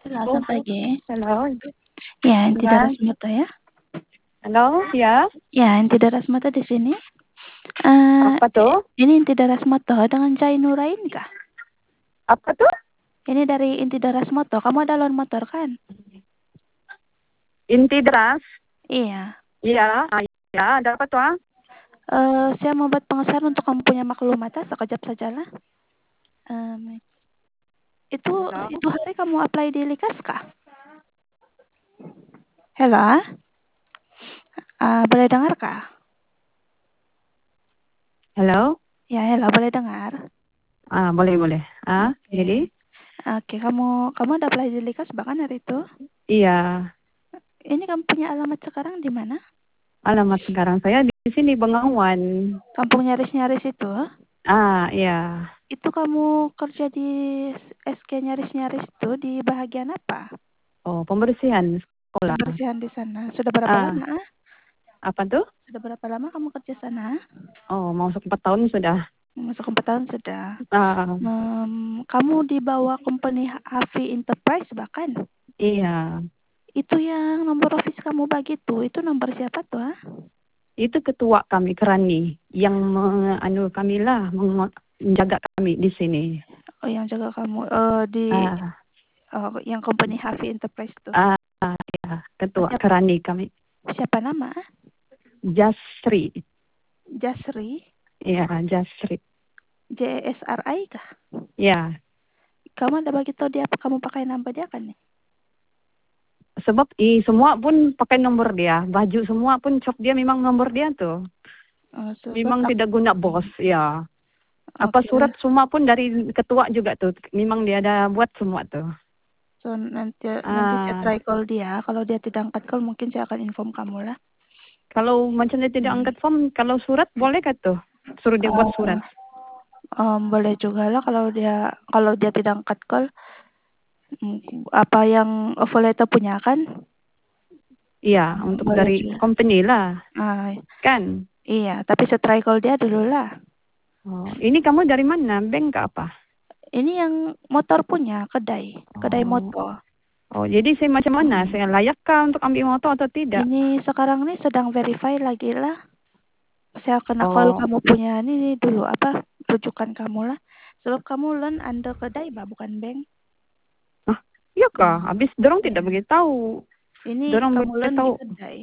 Halo, selamat pagi. Halo. Ya, Inti Ya. Darasmata ya. Halo, ya. Ya, Inti Darasmata di sini. Apa tuh? Ini Inti Darasmata dengan Cai Nurain kah? Apa tuh? Ini dari Inti Darasmata. Kamu ada loan motor kan? Inti deras? Iya. Iya. Ya, ada apa tuh? Saya mau buat pengesahan untuk kamu punya maklumata sekejap sajalah. Itu hari kamu apply di Likas kah? Halo. Boleh dengar kah? Halo. Ya, halo, boleh dengar? Boleh. Okay. Jadi? Oke, kamu ada apply di Likas bahkan hari itu? Iya. Ini kamu punya alamat sekarang di mana? Alamat sekarang saya di sini Bengawan. Kampung Nyaris-Nyaris itu? Iya. Itu kamu kerja di SK Nyaris-Nyaris itu di bagian apa? Oh, pembersihan sekolah. Pembersihan di sana. Sudah berapa lama? Apa tuh? Sudah berapa lama kamu kerja sana? Oh, mau 4 tahun sudah. Masuk 4 tahun sudah. Ah, Kamu di bawah company Hafi Enterprise bahkan? iya. Itu yang nomor office kamu bagi itu nomor siapa tuh? Itu ketua kami, Kerani, yang kami lah, menjaga kami di sini. Oh, yang jaga kamu Ah, yang company Hafi Enterprise tuh. Ya, ketua Kerani kami. Siapa nama? Jasri. Jasri. Iya, Jasri. JSRI kah? Ya, Kamu ada bagi tahu dia apa kamu pakai nama dia kan nih? sebab semua pun pakai nomor dia. Baju semua pun cok dia memang nomor dia tuh. Memang tidak guna bos, ya. Apa surat semua pun dari ketua juga tuh. Memang dia ada buat semua tuh. So nanti saya try call dia. Kalau dia tidak angkat call mungkin saya akan inform kamu lah. Kalau macam dia tidak angkat phone, kalau surat boleh kah tuh? Suruh dia buat surat. Boleh juga lah kalau dia tidak angkat call. Apa yang offer letter punya kan? Iya, untuk dari juga. company lah. Kan? Iya, tapi saya try call dia dulu lah. Oh, ini kamu dari mana? Bank ke apa? Ini yang motor punya, kedai motor. Oh, jadi saya macam mana? Saya layakkah untuk ambil motor atau tidak? Ini sekarang nih sedang verify lagi lah. Saya kena call kamu punya ini dulu apa rujukan kamu lah. Sebab kamu loan under kedai bukan bank. Iya kah? Habis dorong tidak beritahu. Ini Dorong kamu loan di beritahu. kedai.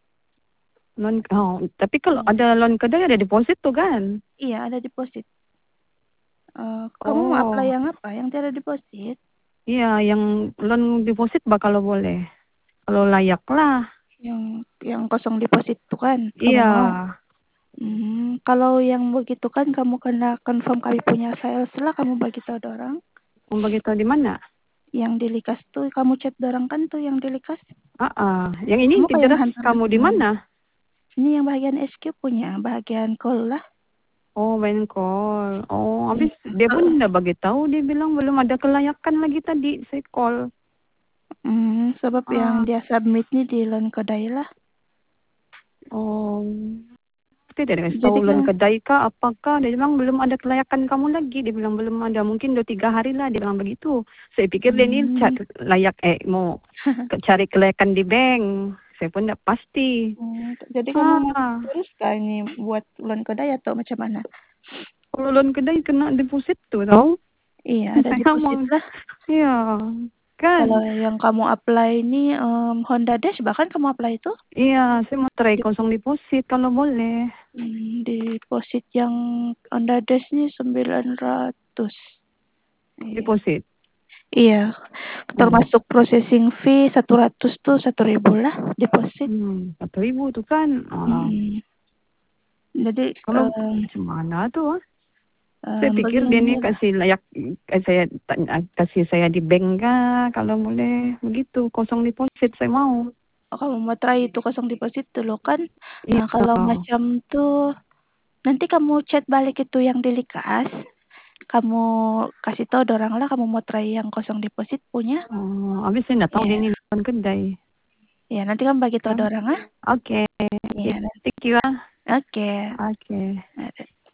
Tapi kalau ada loan kedai ada deposit tuh kan? Iya, ada deposit. Kamu mau apply yang apa? Yang tiada deposit? Iya, yang loan deposit kalau boleh. Kalau layak lah. Yang kosong deposit tuh kan? Kamu Iya. mau? Kalau yang begitu kan kamu kena confirm kami punya sales lah, kamu bagi tahu dorang. Mau bagi tahu di mana? Yang di Likas tuh kamu chat dorang kan tuh yang di Likas. Yang ini tidak kamu di mana? Ini yang bagian SQ punya, bagian call lah. Oh, main call. Oh, habis dia pun udah bagi tahu, dia bilang belum ada kelayakan lagi tadi saya call. Sebab yang dia submit nih di loan kedai lah. Oh. Tidak ada Jadi loan kedai kah apakah, dia bilang belum ada kelayakan kamu lagi, dia bilang belum ada, mungkin 2-3 hari lah, dia bilang begitu. Saya pikir dia ini mau cari kelayakan di bank, saya pun tidak pasti. Jadi kamu terus kah ini buat loan kedai atau macam mana? Kalau loan kedai kena deposit tuh tau. Iya, ada deposit lah. Iya kan. Kalau yang kamu apply ini Honda Dash bahkan kamu apply itu? Iya, saya mau try kosong deposit kalau boleh. Deposit yang Honda Dash ini 900. Deposit? Iya, termasuk processing fee 100 tuh 1.000 lah deposit. 1.000 tuh kan. Jadi kalau macam mana tuh? Saya pikir dia ini kasih saya di bank kah, kalau boleh begitu kosong deposit saya mau. Kamu mau try itu kosong deposit dulu kan? Nah, kalau macam tuh nanti kamu chat balik itu yang di Likas, kamu kasih tahu dorang lah kamu mau try yang kosong deposit punya. Habis saya nggak tahu dia ini loan kedai. Ya, nanti kamu bagi tahu dorang ah. Oke. Iya, Thank you ah. Oke. Oke.